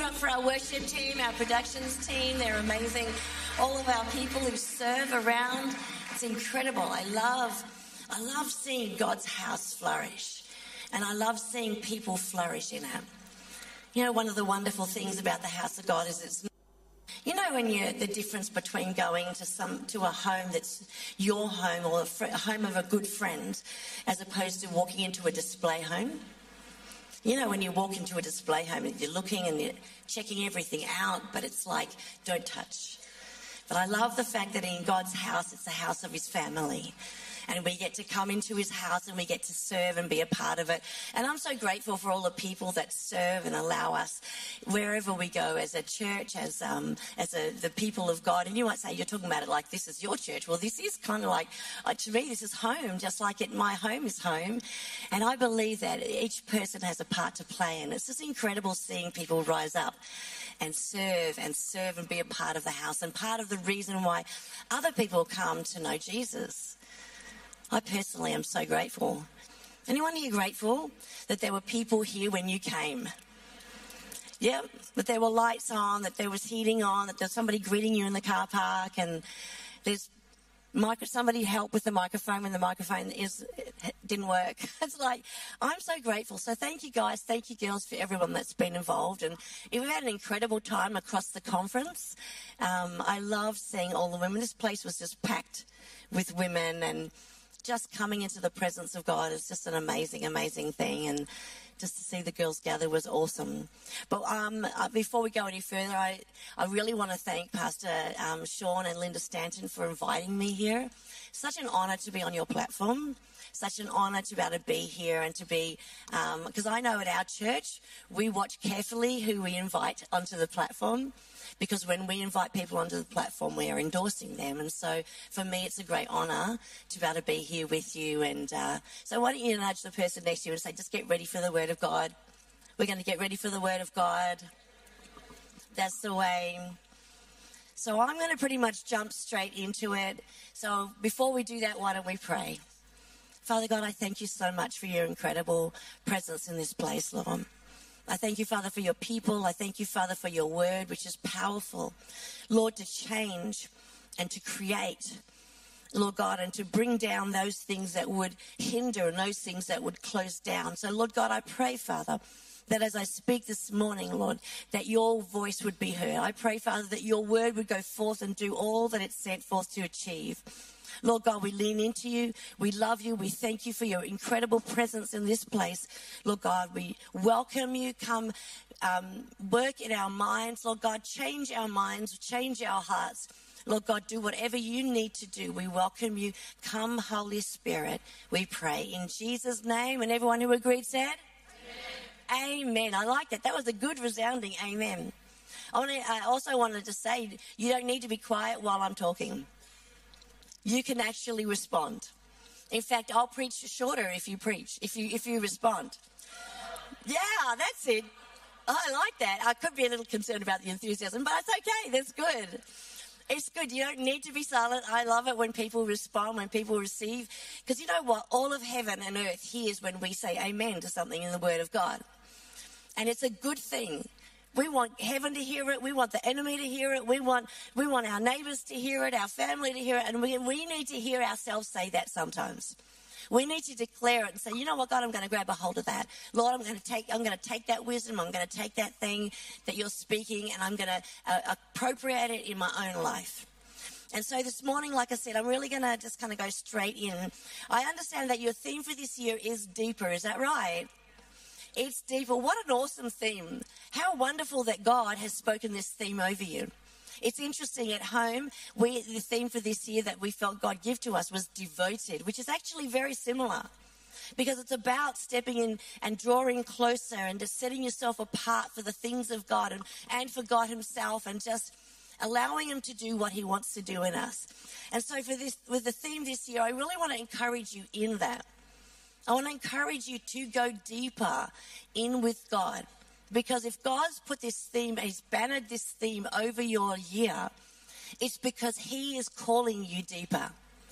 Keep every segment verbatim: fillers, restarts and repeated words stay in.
up for our worship team, our productions team. They're amazing. All of our people who serve around. It's incredible. I love, I love seeing God's house flourish. And I love seeing people flourish in it. You know, one of the wonderful things about the house of God is it's, you know, when you the difference between going to some to a home that's your home or a, fr- a home of a good friend, as opposed to walking into a display home. You know, when you walk into a display home and you're looking and you're checking everything out, but it's like, don't touch. But I love the fact that in God's house, it's the house of his family. And we get to come into his house and we get to serve and be a part of it. And I'm so grateful for all the people that serve and allow us wherever we go as a church, as um, as a, the people of God. And you might say, you're talking about it like this is your church. Well, this is kind of like, uh, to me, this is home, just like it, my home is home. And I believe that each person has a part to play. And it's just incredible seeing people rise up and serve and serve and be a part of the house and part of the reason why other people come to know Jesus. I personally am so grateful. Anyone here grateful that there were people here when you came? Yeah, that there were lights on, that there was heating on, that there's somebody greeting you in the car park, and there's micro, somebody helped with the microphone when the microphone is didn't work. It's like, I'm so grateful. So thank you guys, thank you girls for everyone that's been involved. And we've had an incredible time across the conference. Um, I love seeing all the women. This place was just packed with women, and just coming into the presence of God is just an amazing, amazing thing. And just to see the girls gather was awesome. But um, uh, before we go any further, I, I really want to thank Pastor um, Sean and Linda Stanton for inviting me here. Such an honour to be on your platform. Such an honour to be able to be here and to be, because um, I know at our church, we watch carefully who we invite onto the platform. Because when we invite people onto the platform, we are endorsing them. And so for me, it's a great honour to be able to be here with you. And uh, so why don't you nudge the person next to you and say, just get ready for the Word of God. We're going to get ready for the Word of God. That's the way. So I'm going to pretty much jump straight into it. So before we do that, why don't we pray? Father God, I thank you so much for your incredible presence in this place, Lord. I thank you, Father, for your people. I thank you, Father, for your word, which is powerful, Lord, to change and to create, Lord God, and to bring down those things that would hinder and those things that would close down. So, Lord God, I pray, Father, that as I speak this morning, Lord, that your voice would be heard. I pray, Father, that your word would go forth and do all that it's sent forth to achieve. Lord God, we lean into you. We love you. We thank you for your incredible presence in this place. Lord God, we welcome you. Come um, work in our minds. Lord God, change our minds, change our hearts. Lord God, do whatever you need to do. We welcome you. Come, Holy Spirit, we pray. In Jesus' name, and everyone who agreed said? Amen. Amen. I like that. That was a good resounding amen. I, want to, I also wanted to say, you don't need to be quiet while I'm talking. You can actually respond. In fact, I'll preach shorter if you preach, if you if you respond. Yeah, that's it. I like that. I could be a little concerned about the enthusiasm, but it's okay. That's good. It's good. You don't need to be silent. I love it when people respond, when people receive. Because you know what? All of heaven and earth hears when we say amen to something in the Word of God. And it's a good thing. We want heaven to hear it. We want the enemy to hear it. We want we want our neighbours to hear it, our family to hear it. And we, we need to hear ourselves say that sometimes. We need to declare it and say, you know what, God, I'm going to grab a hold of that. Lord, I'm going to take I'm going to take that wisdom. I'm going to take that thing that you're speaking, and I'm going to uh, appropriate it in my own life. And so this morning, like I said, I'm really going to just kind of go straight in. I understand that your theme for this year is deeper. Is that right? It's deeper. What an awesome theme. How wonderful that God has spoken this theme over you. It's interesting at home, we, the theme for this year that we felt God give to us was devoted, which is actually very similar. Because it's about stepping in and drawing closer and just setting yourself apart for the things of God and, and for God himself, and just allowing him to do what he wants to do in us. And so for this, with the theme this year, I really want to encourage you in that. I want to encourage you to go deeper in with God. Because if God's put this theme, he's bannered this theme over your year, it's because he is calling you deeper.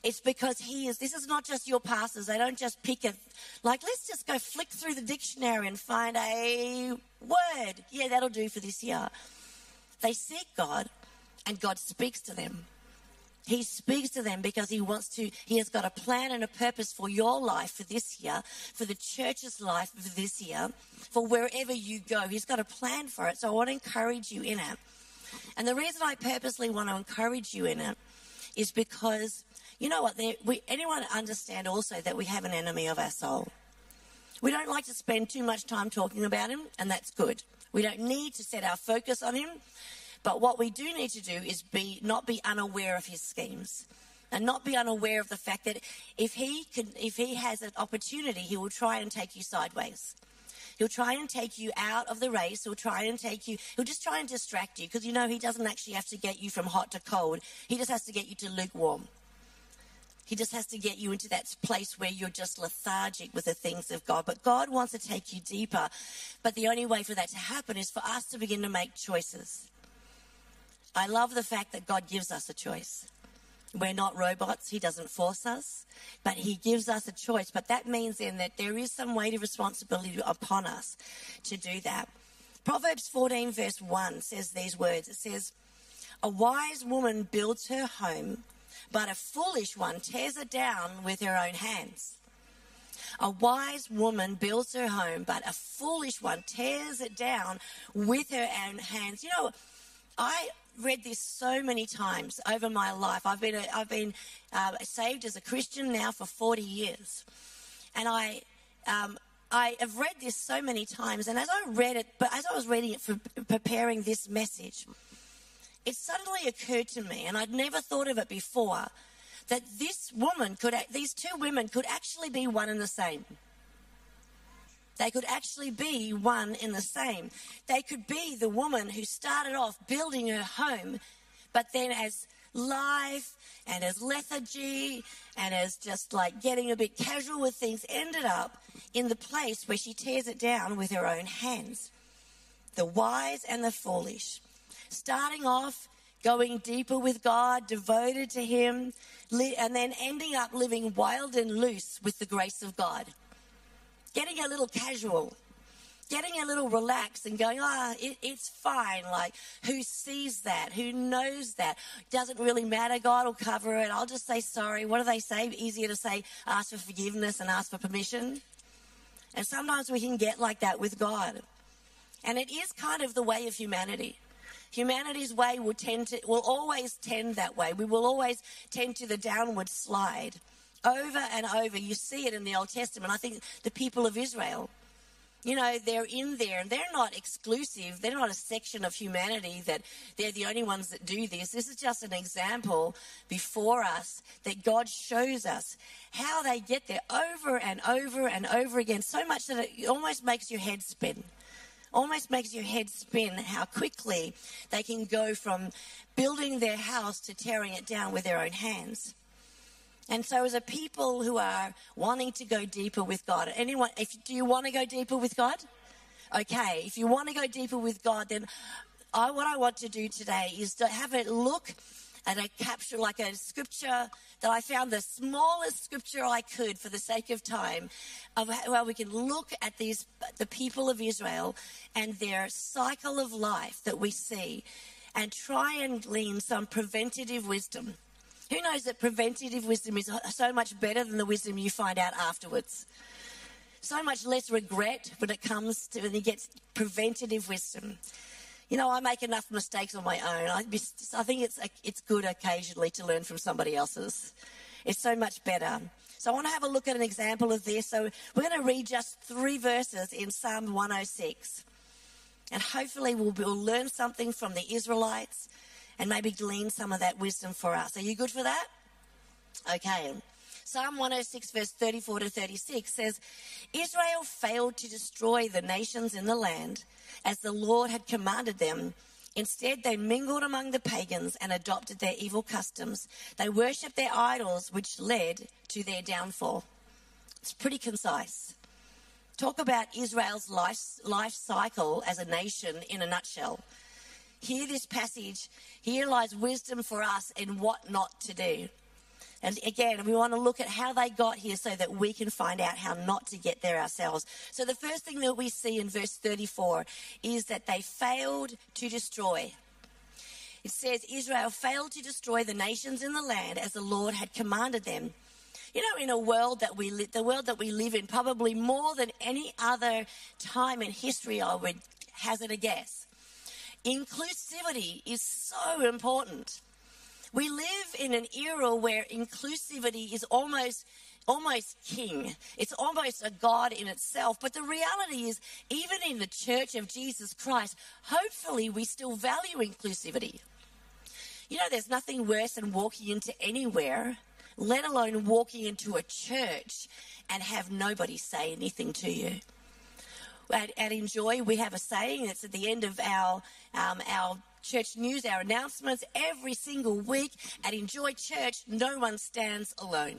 It's because he is, this is not just your pastors. They don't just pick a, like, let's just go flick through the dictionary and find a word. Yeah, that'll do for this year. They seek God, and God speaks to them. He speaks to them because he wants to, he has got a plan and a purpose for your life for this year, for the church's life for this year, for wherever you go. He's got a plan for it. So I want to encourage you in it. And the reason I purposely want to encourage you in it is because, you know what, there, we, anyone understand also that we have an enemy of our soul. We don't like to spend too much time talking about him, and that's good. We don't need to set our focus on him, but what we do need to do is be not be unaware of his schemes, and not be unaware of the fact that if he can, if he has an opportunity, he will try and take you sideways. He'll try and take you out of the race. He'll try and take you, he'll just try and distract you, because you know he doesn't actually have to get you from hot to cold. He just has to get you to lukewarm. He just has to get you into that place where you're just lethargic with the things of God. But God wants to take you deeper. But the only way for that to happen is for us to begin to make choices. I love the fact that God gives us a choice. We're not robots. He doesn't force us, but he gives us a choice. But that means then that there is some weight of responsibility upon us to do that. Proverbs fourteen verse one says these words. It says, "A wise woman builds her home, but a foolish one tears it down with her own hands." A wise woman builds her home, but a foolish one tears it down with her own hands. You know, I read this so many times over my life. I've been a, I've been uh, saved as a Christian now for forty years, and I um, I have read this so many times. And as I read it, but as I was reading it for preparing this message, it suddenly occurred to me, and I'd never thought of it before, that this woman could, these two women could actually be one and the same. They could actually be one in the same. They could be the woman who started off building her home, but then as life and as lethargy and as just like getting a bit casual with things ended up in the place where she tears it down with her own hands. The wise and the foolish. Starting off, going deeper with God, devoted to him, and then ending up living wild and loose with the grace of God. Getting a little casual, getting a little relaxed and going, ah, oh, it, it's fine. Like, who sees that? Who knows that? Doesn't really matter. God will cover it. I'll just say sorry. What do they say? Easier to say ask for forgiveness and ask for permission. And sometimes we can get like that with God. And it is kind of the way of humanity. Humanity's way will tend to, will always tend that way. We will always tend to the downward slide. Over and over, you see it in the Old Testament. I think the people of Israel, you know, they're in there, and they're not exclusive. They're not a section of humanity that they're the only ones that do this. This is just an example before us that God shows us how they get there over and over and over again, so much that it almost makes your head spin. Almost makes your head spin how quickly they can go from building their house to tearing it down with their own hands. And so as a people who are wanting to go deeper with God, anyone, if do you want to go deeper with God? Okay, if you want to go deeper with God, then I, what I want to do today is to have a look at a capture, like a scripture that I found, the smallest scripture I could for the sake of time, of how we can look at these, the people of Israel and their cycle of life that we see, and try and glean some preventative wisdom. Who knows that preventative wisdom is so much better than the wisdom you find out afterwards? So much less regret when it comes to, when you get preventative wisdom. You know, I make enough mistakes on my own. I, I think it's it's good occasionally to learn from somebody else's. It's so much better. So I want to have a look at an example of this. So we're going to read just three verses in Psalm one oh six. And hopefully we'll, we'll learn something from the Israelites and maybe glean some of that wisdom for us. Are you good for that? Okay. Psalm one oh six verse thirty-four to thirty-six says, "Israel failed to destroy the nations in the land as the Lord had commanded them. Instead, they mingled among the pagans and adopted their evil customs. They worshipped their idols, which led to their downfall." It's pretty concise. Talk about Israel's life, life cycle as a nation in a nutshell. Hear this passage. Here lies wisdom for us in what not to do. And again, we want to look at how they got here so that we can find out how not to get there ourselves. So the first thing that we see in verse thirty-four is that they failed to destroy. It says, Israel failed to destroy the nations in the land as the Lord had commanded them. You know, in a world that we li- the world that we live in, probably more than any other time in history, I would hazard a guess, inclusivity is so important. We live in an era where inclusivity is almost almost king. It's almost a god in itself. But the reality is, even in the Church of Jesus Christ, hopefully we still value inclusivity. You know, there's nothing worse than walking into anywhere, let alone walking into a church and have nobody say anything to you. At, at Enjoy, we have a saying that's at the end of our um, our church news, our announcements, every single week. At Enjoy Church, no one stands alone.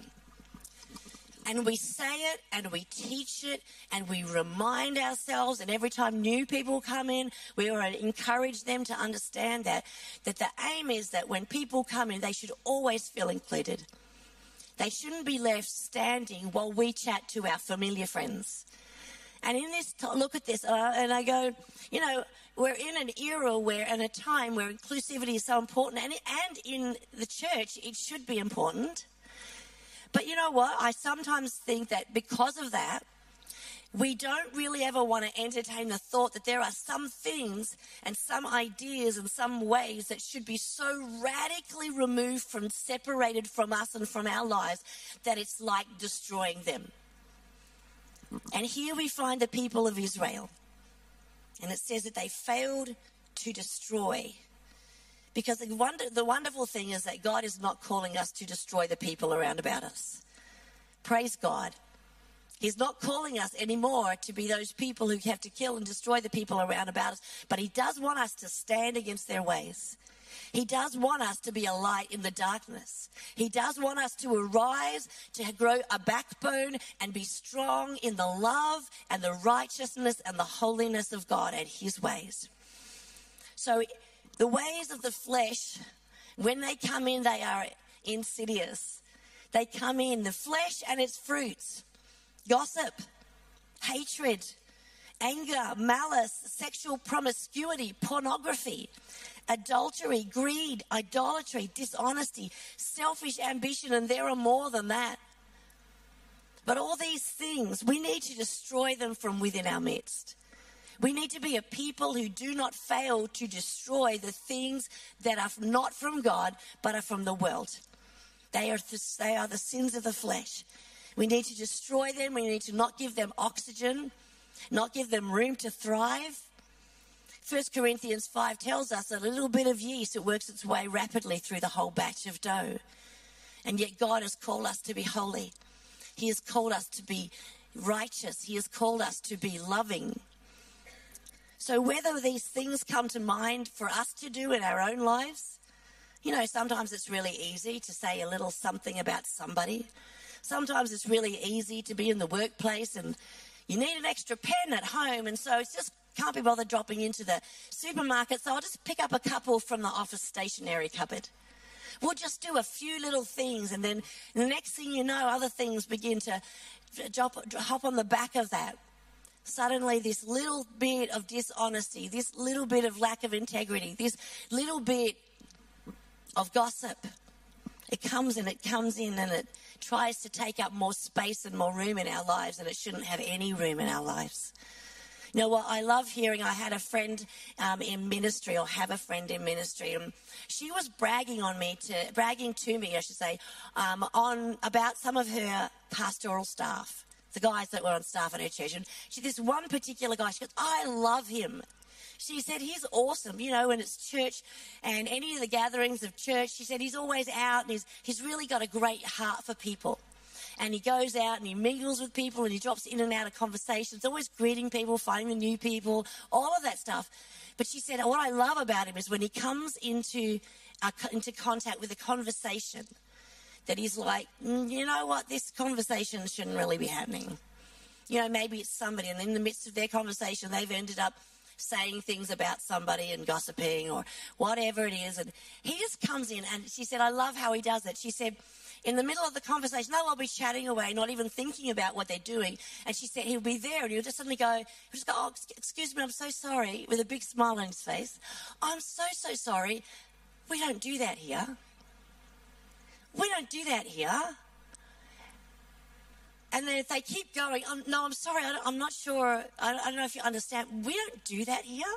And we say it and we teach it and we remind ourselves, and every time new people come in, we want to encourage them to understand that, that the aim is that when people come in, they should always feel included. They shouldn't be left standing while we chat to our familiar friends. And in this, look at this, uh, and I go, you know, we're in an era where, and a time where inclusivity is so important, and, and in the church, it should be important. But you know what? I sometimes think that because of that, we don't really ever want to entertain the thought that there are some things and some ideas and some ways that should be so radically removed from, separated from us and from our lives, that it's like destroying them. And here we find the people of Israel. And it says that they failed to destroy. Because the, wonder, the wonderful thing is that God is not calling us to destroy the people around about us. Praise God. He's not calling us anymore to be those people who have to kill and destroy the people around about us. But he does want us to stand against their ways. He does want us to be a light in the darkness. He does want us to arise, to grow a backbone and be strong in the love and the righteousness and the holiness of God and his ways. So the ways of the flesh, when they come in, they are insidious. They come in, the flesh and its fruits: gossip, hatred, anger, malice, sexual promiscuity, pornography, adultery, greed, idolatry, dishonesty, selfish ambition, and there are more than that. But all these things, we need to destroy them from within our midst. We need to be a people who do not fail to destroy the things that are not from God, but are from the world. They are, they are the sins of the flesh. We need to destroy them. We need to not give them oxygen, not give them room to thrive. First Corinthians five tells us that a little bit of yeast, it works its way rapidly through the whole batch of dough. And yet God has called us to be holy. He has called us to be righteous. He has called us to be loving. So whether these things come to mind for us to do in our own lives, you know, sometimes it's really easy to say a little something about somebody. Sometimes it's really easy to be in the workplace and you need an extra pen at home, and so it's just can't be bothered dropping into the supermarket, so I'll just pick up a couple from the office stationery cupboard. We'll just do a few little things, and then the next thing you know, other things begin to drop, hop on the back of that. Suddenly this little bit of dishonesty, this little bit of lack of integrity, this little bit of gossip, it comes and it comes in and it tries to take up more space and more room in our lives, and it shouldn't have any room in our lives. You know what I love hearing? I had a friend um, in ministry, or have a friend in ministry, and she was bragging on me, to bragging to me, I should say, um, on about some of her pastoral staff, the guys that were on staff at her church. And she, this one particular guy, she goes, I love him. She said, he's awesome, you know, when it's church and any of the gatherings of church. She said, he's always out and he's, he's really got a great heart for people. And he goes out and he mingles with people and he drops in and out of conversations, always greeting people, finding the new people, all of that stuff. But she said, what I love about him is when he comes into, uh, into contact with a conversation, that he's like, mm, you know what, this conversation shouldn't really be happening. You know, maybe it's somebody, and in the midst of their conversation, they've ended up saying things about somebody and gossiping or whatever it is. And he just comes in, and she said, I love how he does it. She said, in the middle of the conversation, they'll all be chatting away, not even thinking about what they're doing. And she said he'll be there and he'll just suddenly go, he'll just go, oh, excuse me, I'm so sorry, with a big smile on his face. I'm so, so sorry. We don't do that here. We don't do that here. And then if they keep going, um, no, I'm sorry, I don't, I'm not sure, I don't, I don't know if you understand. We don't do that here.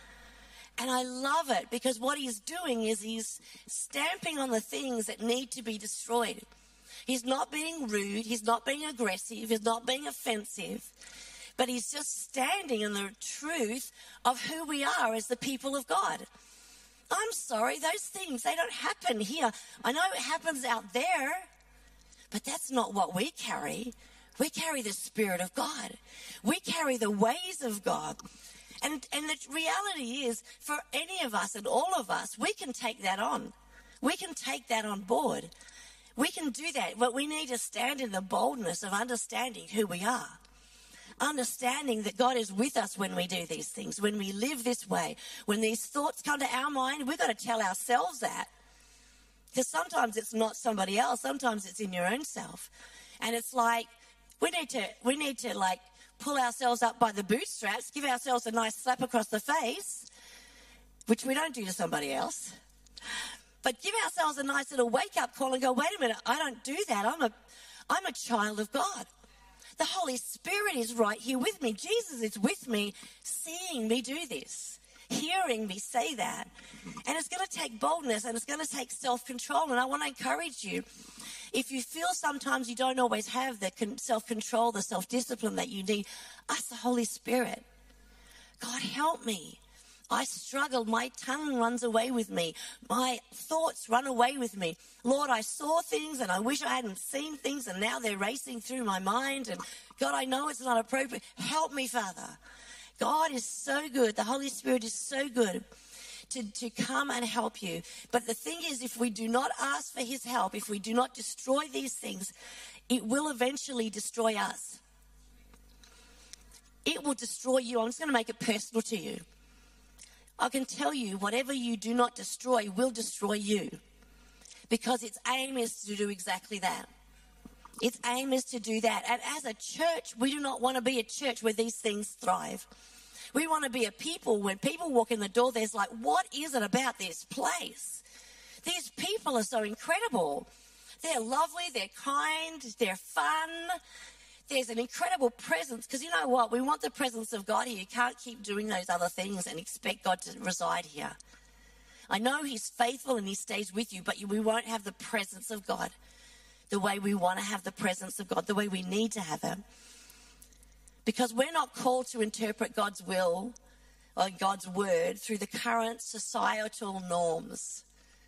And I love it because what he's doing is he's stamping on the things that need to be destroyed. He's not being rude. He's not being aggressive. He's not being offensive. But he's just standing in the truth of who we are as the people of God. I'm sorry, those things, they don't happen here. I know it happens out there, but that's not what we carry. We carry the Spirit of God. We carry the ways of God. And and the reality is, for any of us and all of us, we can take that on. We can take that on board. We can do that, but we need to stand in the boldness of understanding who we are. Understanding that God is with us when we do these things, when we live this way. When these thoughts come to our mind, we've got to tell ourselves that. Because sometimes it's not somebody else, sometimes it's in your own self. And it's like, we need to, we need to like, pull ourselves up by the bootstraps, give ourselves a nice slap across the face, which we don't do to somebody else. But give ourselves a nice little wake-up call and go, wait a minute, I don't do that. I'm a, I'm a child of God. The Holy Spirit is right here with me. Jesus is with me, seeing me do this, hearing me say that. And it's going to take boldness and it's going to take self-control. And I want to encourage you, if you feel sometimes you don't always have the self-control, the self-discipline that you need, ask the Holy Spirit. God, help me. I struggle. My tongue runs away with me. My thoughts run away with me. Lord, I saw things and I wish I hadn't seen things and now they're racing through my mind. And God, I know it's not appropriate. Help me, Father. God is so good. The Holy Spirit is so good to, to come and help you. But the thing is, if we do not ask for his help, if we do not destroy these things, it will eventually destroy us. It will destroy you. I'm just going to make it personal to you. I can tell you, whatever you do not destroy will destroy you, because its aim is to do exactly that. Its aim is to do that. And as a church, we do not want to be a church where these things thrive. We want to be a people, when people walk in the door, there's like, what is it about this place? These people are so incredible. They're lovely, they're kind, they're fun. There's an incredible presence, because you know what? We want the presence of God here. You can't keep doing those other things and expect God to reside here. I know he's faithful and he stays with you, but we won't have the presence of God the way we want to have the presence of God, the way we need to have him. Because we're not called to interpret God's will or God's word through the current societal norms.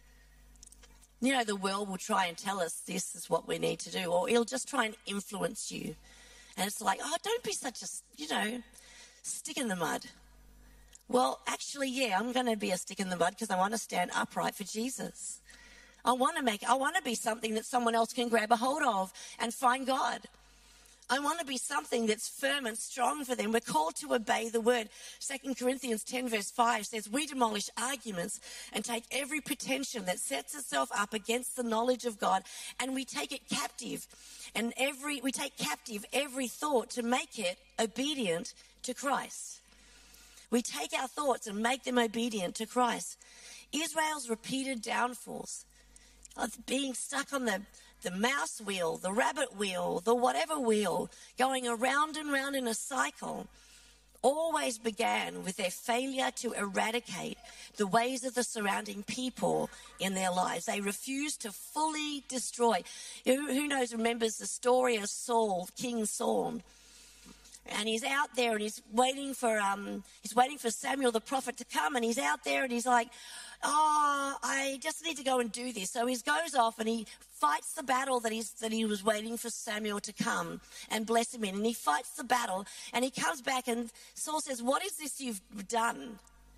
You know, the world will try and tell us this is what we need to do, or it'll just try and influence you. And it's like, oh, don't be such a, you know, stick in the mud. Well, actually, yeah, I'm going to be a stick in the mud because I want to stand upright for Jesus. I want to make, I want to be something that someone else can grab a hold of and find God. I want to be something that's firm and strong for them. We're called to obey the word. Second Corinthians ten verse five says, we demolish arguments and take every pretension that sets itself up against the knowledge of God, and we take it captive. And every we take captive every thought to make it obedient to Christ. We take our thoughts and make them obedient to Christ. Israel's repeated downfalls of being stuck on the the mouse wheel, the rabbit wheel, the whatever wheel, going around and round in a cycle, always began with their failure to eradicate the ways of the surrounding people in their lives. They refused to fully destroy. Who knows, remembers the story of Saul, King Saul? And he's out there and he's waiting for um he's waiting for Samuel the prophet to come, and he's out there and he's like, oh, I just need to go and do this. So he goes off and he fights the battle that he's that he was waiting for Samuel to come and bless him in. And he fights the battle and he comes back and Saul says, what is this you've done?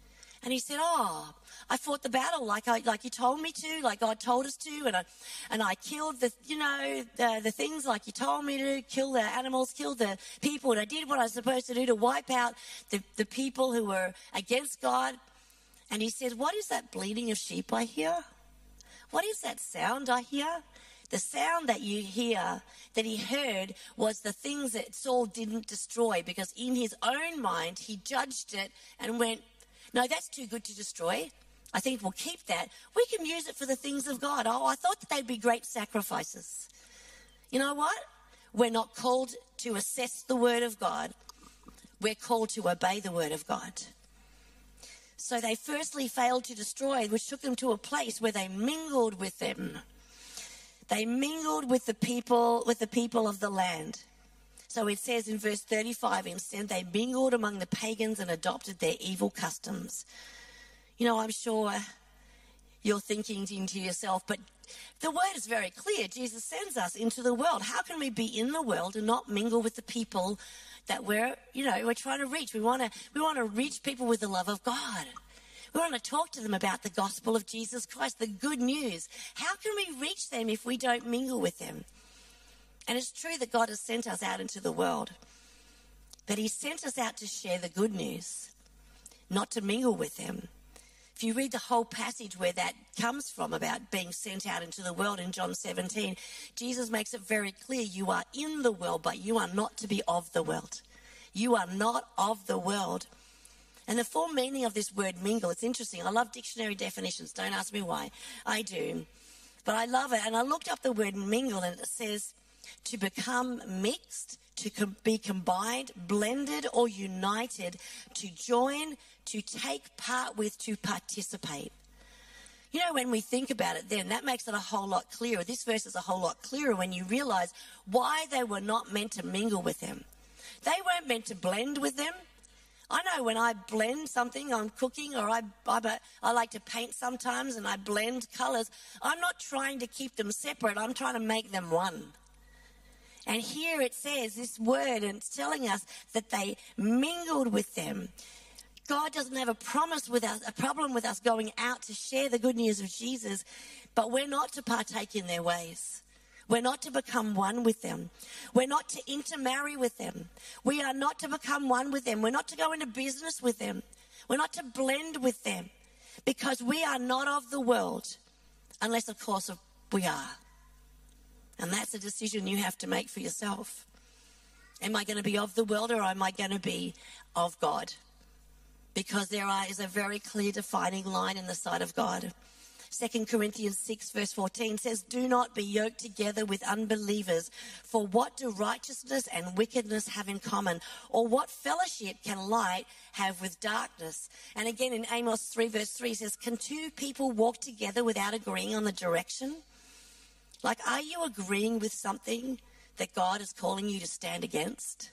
And he said, oh, I fought the battle like I, like you told me to, like God told us to, and I, and I killed the, you know, the, the things like you told me to, kill the animals, kill the people, and I did what I was supposed to do to wipe out the, the people who were against God. And he said, what is that bleating of sheep I hear? What is that sound I hear? The sound that you hear, that he heard, was the things that Saul didn't destroy, because in his own mind, he judged it and went, no, that's too good to destroy. I think we'll keep that. We can use it for the things of God. Oh, I thought that they'd be great sacrifices. You know what? We're not called to assess the word of God. We're called to obey the word of God. So they firstly failed to destroy, which took them to a place where they mingled with them. They mingled with the people, with the people of the land. So it says in verse thirty-five, instead they mingled among the pagans and adopted their evil customs. You know, I'm sure you're thinking to yourself, but the word is very clear. Jesus sends us into the world. How can we be in the world and not mingle with the people that we're, you know, we're trying to reach? We want to, we want to reach people with the love of God. We want to talk to them about the gospel of Jesus Christ, the good news. How can we reach them if we don't mingle with them? And it's true that God has sent us out into the world, but he sent us out to share the good news, not to mingle with them. If you read the whole passage where that comes from about being sent out into the world in John seventeen, Jesus makes it very clear, you are in the world, but you are not to be of the world. You are not of the world. And the full meaning of this word mingle, it's interesting. I love dictionary definitions. Don't ask me why. I do. But I love it. And I looked up the word mingle, and it says to become mixed, to com- be combined, blended, or united, to join, to take part with, to participate. You know, when we think about it then, that makes it a whole lot clearer. This verse is a whole lot clearer when you realize why they were not meant to mingle with them. They weren't meant to blend with them. I know when I blend something, I'm cooking, or I, I, I like to paint sometimes, and I blend colours. I'm not trying to keep them separate. I'm trying to make them one. And here it says this word, and it's telling us that they mingled with them. God doesn't have a promise with us, a problem with us going out to share the good news of Jesus, but we're not to partake in their ways. We're not to become one with them. We're not to intermarry with them. We are not to become one with them. We're not to go into business with them. We're not to blend with them, because we are not of the world, unless, of course, we are. And that's a decision you have to make for yourself. Am I going to be of the world, or am I going to be of God? Because there is a very clear defining line in the sight of God. Second Corinthians six verse fourteen says, do not be yoked together with unbelievers, for what do righteousness and wickedness have in common? Or what fellowship can light have with darkness? And again in Amos three verse three says, can two people walk together without agreeing on the direction? Like, are you agreeing with something that God is calling you to stand against?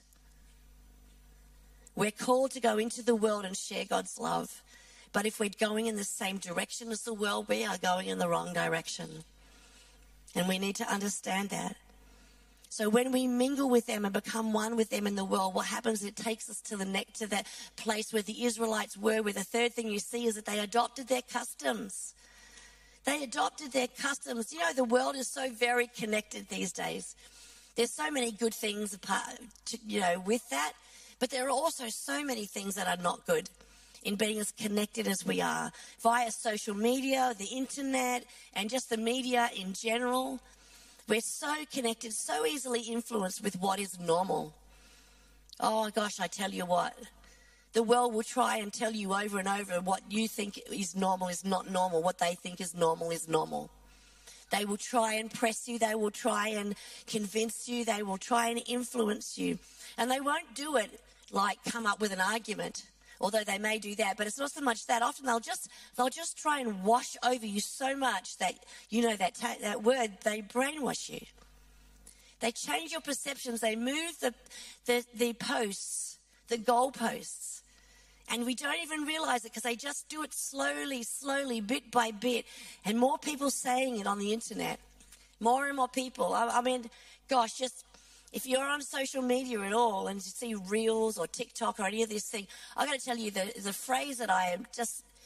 We're called to go into the world and share God's love. But if we're going in the same direction as the world, we are going in the wrong direction. And we need to understand that. So when we mingle with them and become one with them in the world, what happens is it takes us to the next, to that place where the Israelites were, where the third thing you see is that they adopted their customs. They adopted their customs. You know, the world is so very connected these days. There's so many good things apart, to, you know, with that. But there are also so many things that are not good in being as connected as we are via social media, the internet, and just the media in general. We're so connected, so easily influenced with what is normal. Oh gosh, I tell you what, the world will try and tell you over and over what you think is normal is not normal. What they think is normal is normal. They will try and press you. They will try and convince you. They will try and influence you. And they won't do it like come up with an argument, although they may do that. But it's not so much that. Often they'll just they'll just try and wash over you so much that, you know, that ta- that word, they brainwash you. They change your perceptions. They move the the, the posts, the goalposts. And we don't even realize it because they just do it slowly, slowly, bit by bit. And more people saying it on the internet. More and more people. I, I mean, gosh, just if you're on social media at all and you see Reels or TikTok or any of this thing, I've got to tell you the, the phrase that I am just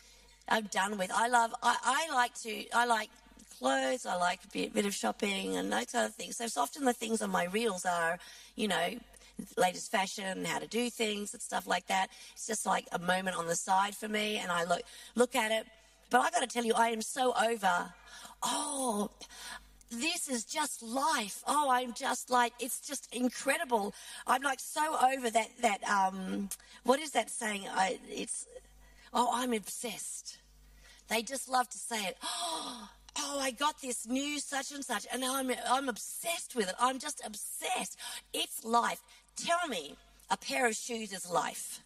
I'm done with. I love, I, I like to, I like clothes, I like a bit, bit of shopping and those other things. So, so often the things on my reels are, you know, latest fashion, how to do things and stuff like that. It's just like a moment on the side for me, and I look look at it. But I got to tell you, I am so over, oh, this is just life. Oh, I'm just like, it's just incredible. I'm like so over that, that um, what is that saying? I, it's, oh, I'm obsessed. They just love to say it. Oh, oh, I got this new such and such, and I'm, I'm obsessed with it. I'm just obsessed. It's life. Tell me, a pair of shoes is life.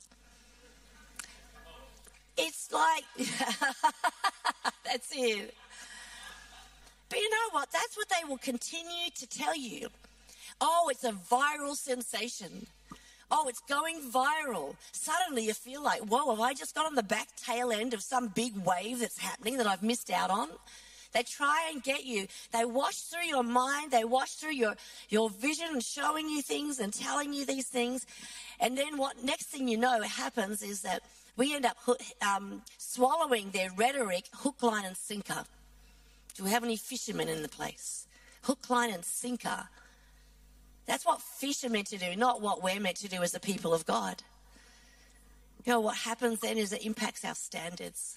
It's like, that's it. But you know what? That's what they will continue to tell you. Oh, it's a viral sensation. Oh, it's going viral. Suddenly you feel like, whoa, have I just got on the back tail end of some big wave that's happening that I've missed out on? They try and get you. They wash through your mind. They wash through your, your vision and showing you things and telling you these things. And then what next thing you know happens is that we end up um, swallowing their rhetoric hook, line and sinker. Do we have any fishermen in the place? Hook, line and sinker. That's what fish are meant to do, not what we're meant to do as the people of God. You know, what happens then is it impacts our standards.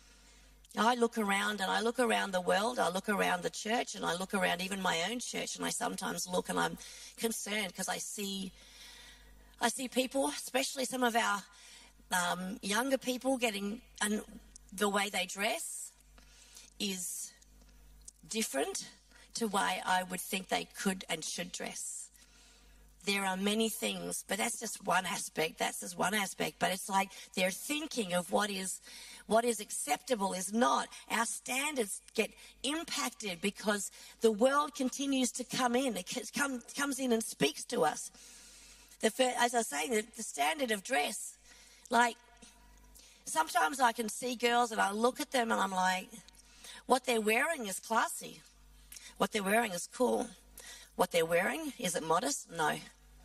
I look around and I look around the world, I look around the church, and I look around even my own church, and I sometimes look and I'm concerned because I see, I see people, especially some of our um, younger people, getting, and the way they dress is different to the way I would think they could and should dress. There are many things, but that's just one aspect. That's just one aspect. But it's like they're thinking of what is what is acceptable is not. Our standards get impacted because the world continues to come in. It come, comes in and speaks to us. The, as I was saying, the, the standard of dress, like sometimes I can see girls and I look at them and I'm like, what they're wearing is classy. What they're wearing is cool. What they're wearing, is it modest? No.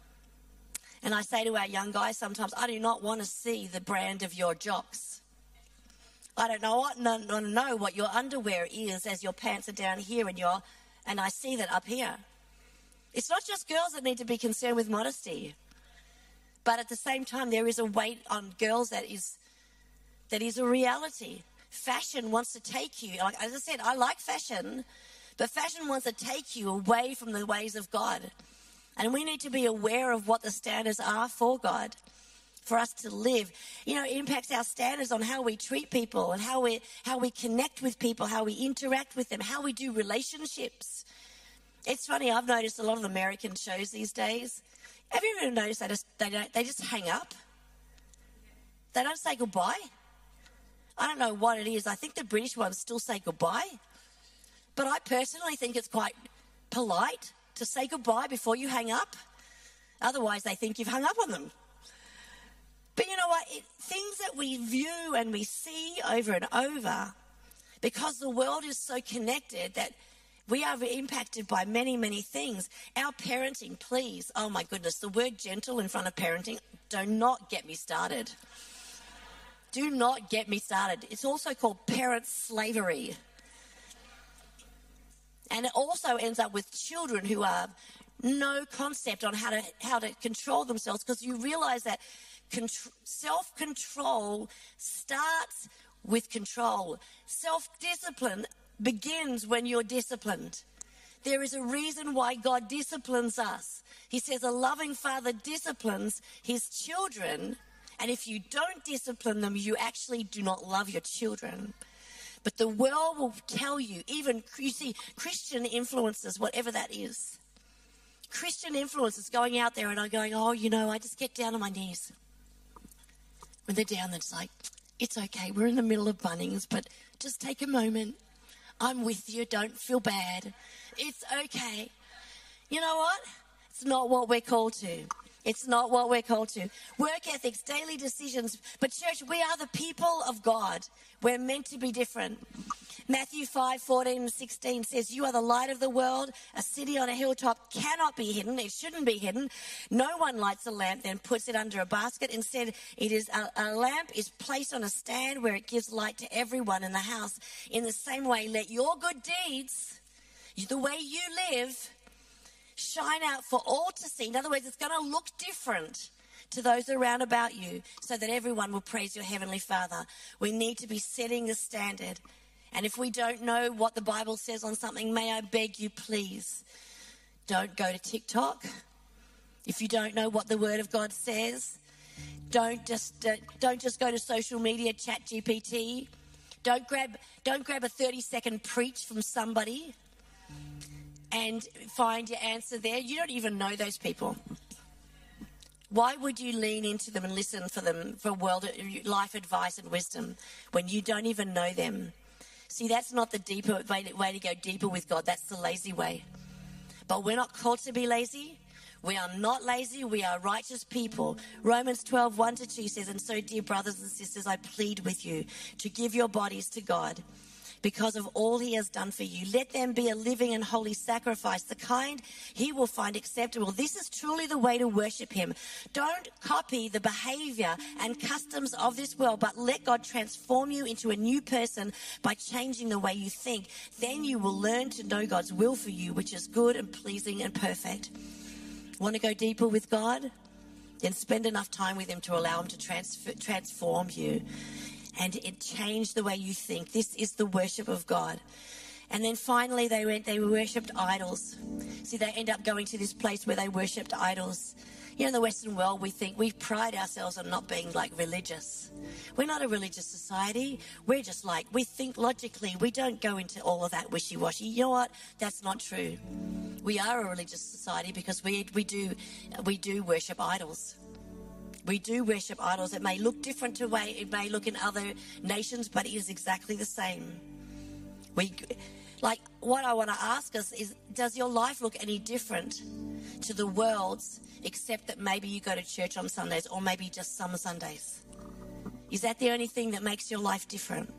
And I say to our young guys sometimes, I do not want to see the brand of your jocks. I don't know what, no, no, know what your underwear is as your pants are down here and your, and I see that up here. It's not just girls that need to be concerned with modesty, but at the same time there is a weight on girls that is that is a reality. Fashion wants to take you, like as I said, I like fashion, but fashion wants to take you away from the ways of God. And we need to be aware of what the standards are for God, for us to live. You know, it impacts our standards on how we treat people and how we how we connect with people, how we interact with them, how we do relationships. It's funny, I've noticed a lot of American shows these days. Have you ever noticed they just, they don't, they just hang up? They don't say goodbye. I don't know what it is. I think the British ones still say goodbye. But I personally think it's quite polite to say goodbye before you hang up. Otherwise, they think you've hung up on them. But you know what? It, things that we view and we see over and over, because the world is so connected that we are impacted by many, many things. Our parenting, please, oh my goodness, the word gentle in front of parenting, do not get me started. Do not get me started. It's also called parent slavery. And it also ends up with children who have no concept on how to how to control themselves, because you realize that contr- self-control starts with control. Self-discipline begins when you're disciplined. There is a reason why God disciplines us. He says a loving father disciplines his children, and if you don't discipline them, you actually do not love your children. But the world will tell you, even, you see, Christian influencers, whatever that is, Christian influencers going out there and are going, oh, you know, I just get down on my knees. When they're down, it's like, it's okay, we're in the middle of Bunnings, but just take a moment. I'm with you, don't feel bad. It's okay. You know what? It's not what we're called to. It's not what we're called to. Work ethics, daily decisions. But church, we are the people of God. We're meant to be different. Matthew five, fourteen and sixteen says, you are the light of the world. A city on a hilltop cannot be hidden. It shouldn't be hidden. No one lights a lamp, then puts it under a basket. Instead, it is a, a lamp is placed on a stand where it gives light to everyone in the house. In the same way, let your good deeds, the way you live, shine out for all to see. In other words, it's going to look different to those around about you so that everyone will praise your Heavenly Father. We need to be setting the standard. And if we don't know what the Bible says on something, may I beg you, please, don't go to TikTok. If you don't know what the Word of God says, don't just uh, don't just go to social media, Chat G P T. Don't grab don't grab a thirty-second preach from somebody and find your answer there. You don't even know those people. Why would you lean into them and listen for them for world life advice and wisdom when you don't even know them? See, that's not the deeper way to, way to go deeper with God. That's the lazy way. But we're not called to be lazy. We are not lazy. We are righteous people. Romans twelve, one to two says, and so, dear brothers and sisters, I plead with you to give your bodies to God because of all he has done for you. Let them be a living and holy sacrifice, the kind he will find acceptable. This is truly the way to worship him. Don't copy the behavior and customs of this world, but let God transform you into a new person by changing the way you think. Then you will learn to know God's will for you, which is good and pleasing and perfect. Want to go deeper with God? Then spend enough time with him to allow him to transfer, transform you. And it changed the way you think. This is the worship of God. And then finally they went, they worshipped idols. See, they end up going to this place where they worshipped idols. You know, in the Western world, we think we pride ourselves on not being like religious. We're not a religious society. We're just like, we think logically. We don't go into all of that wishy-washy. You know what? That's not true. We are a religious society because we we do we do worship idols. We do worship idols. It may look different to way it may look in other nations, but it is exactly the same. We, like, what I want to ask us is, does your life look any different to the world's, except that maybe you go to church on Sundays or maybe just some Sundays? Is that the only thing that makes your life different?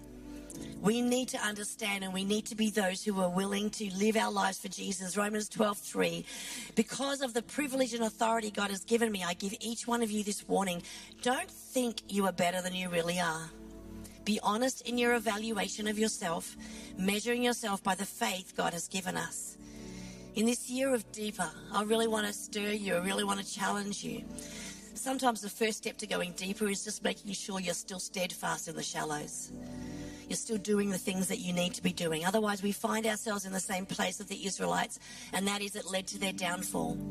We need to understand, and we need to be those who are willing to live our lives for Jesus. Romans twelve, three. Because of the privilege and authority God has given me, I give each one of you this warning. Don't think you are better than you really are. Be honest in your evaluation of yourself, measuring yourself by the faith God has given us. In this year of deeper, I really want to stir you. I really want to challenge you. Sometimes the first step to going deeper is just making sure you're still steadfast in the shallows. You're still doing the things that you need to be doing. Otherwise, we find ourselves in the same place as the Israelites, and that is it led to their downfall.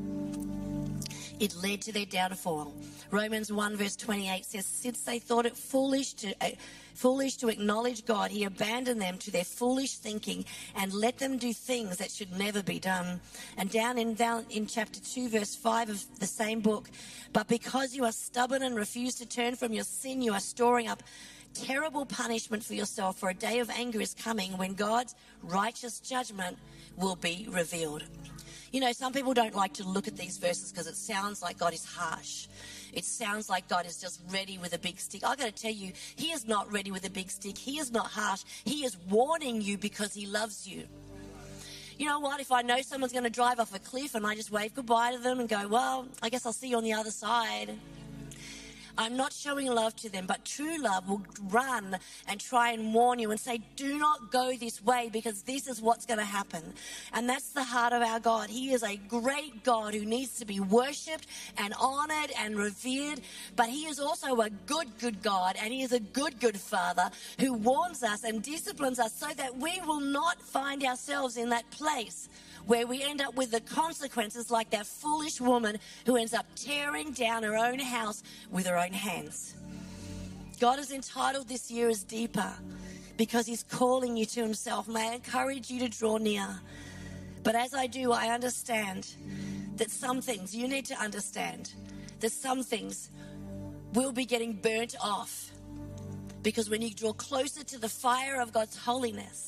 It led to their downfall. Romans one verse twenty-eight says, since they thought it foolish to uh, foolish to acknowledge God, he abandoned them to their foolish thinking and let them do things that should never be done. And down in, down in chapter two verse five of the same book, but because you are stubborn and refuse to turn from your sin, you are storing up terrible punishment for yourself, for a day of anger is coming when God's righteous judgment will be revealed. You know, some people don't like to look at these verses because it sounds like God is harsh. It sounds like God is just ready with a big stick. I've got to tell you, he is not ready with a big stick. He is not harsh. He is warning you because he loves you. You know what? If I know someone's going to drive off a cliff and I just wave goodbye to them and go, well, I guess I'll see you on the other side. I'm not showing love to them, but true love will run and try and warn you and say, do not go this way because this is what's going to happen. And that's the heart of our God. He is a great God who needs to be worshipped and honored and revered, but he is also a good, good God, and he is a good, good Father who warns us and disciplines us so that we will not find ourselves in that place where we end up with the consequences like that foolish woman who ends up tearing down her own house with her own hands. God has entitled this year as deeper because he's calling you to himself. May I encourage you to draw near. But as I do, I understand that some things, you need to understand that some things will be getting burnt off, because when you draw closer to the fire of God's holiness,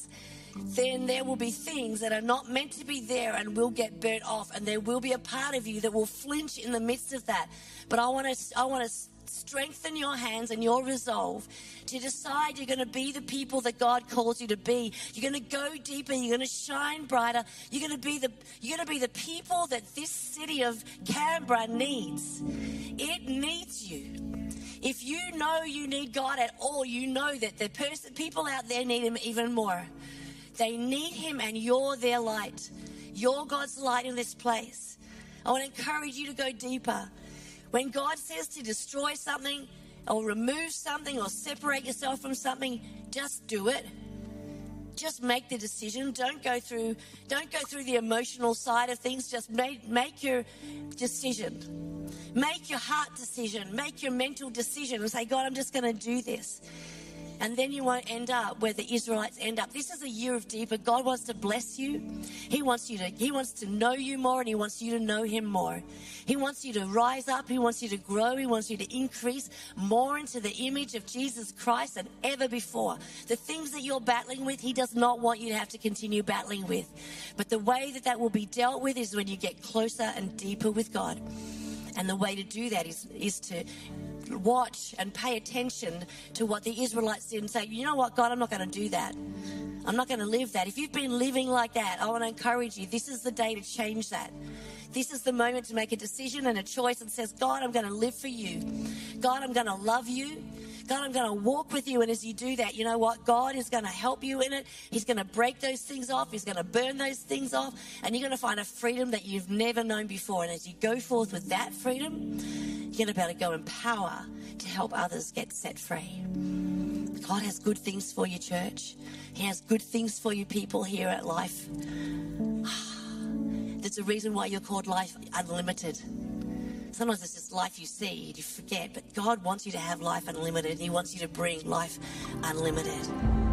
then there will be things that are not meant to be there and will get burnt off, and there will be a part of you that will flinch in the midst of that. But I want to I want to strengthen your hands and your resolve to decide you're going to be the people that God calls you to be. You're going to go deeper. You're going to shine brighter. You're going to be the you're going to be the people that this city of Canberra needs. It needs you. If you know you need God at all, you know that the person, people out there need Him even more. They need Him, and you're their light. You're God's light in this place. I want to encourage you to go deeper. When God says to destroy something or remove something or separate yourself from something, just do it. Just make the decision. Don't go through, don't go through the emotional side of things. Just make, make your decision. Make your heart decision. Make your mental decision and say, God, I'm just going to do this. And then you won't end up where the Israelites end up. This is a year of deeper. God wants to bless you. He wants you to, He wants to know you more, and He wants you to know Him more. He wants you to rise up. He wants you to grow. He wants you to increase more into the image of Jesus Christ than ever before. The things that you're battling with, He does not want you to have to continue battling with. But the way that that will be dealt with is when you get closer and deeper with God. And the way to do that is, is to watch and pay attention to what the Israelites did and say, you know what, God, I'm not going to do that. I'm not going to live that. If you've been living like that, I want to encourage you. This is the day to change that. This is the moment to make a decision and a choice and says, God, I'm going to live for you. God, I'm going to love you. God, I'm going to walk with you. And as you do that, you know what? God is going to help you in it. He's going to break those things off. He's going to burn those things off. And you're going to find a freedom that you've never known before. And as you go forth with that freedom, you're going to be able to go in power to help others get set free. God has good things for you, church. He has good things for you people here at Life. That's the reason why you're called Life Unlimited. Sometimes it's just life you see, you forget, but God wants you to have life unlimited. He wants you to bring life unlimited.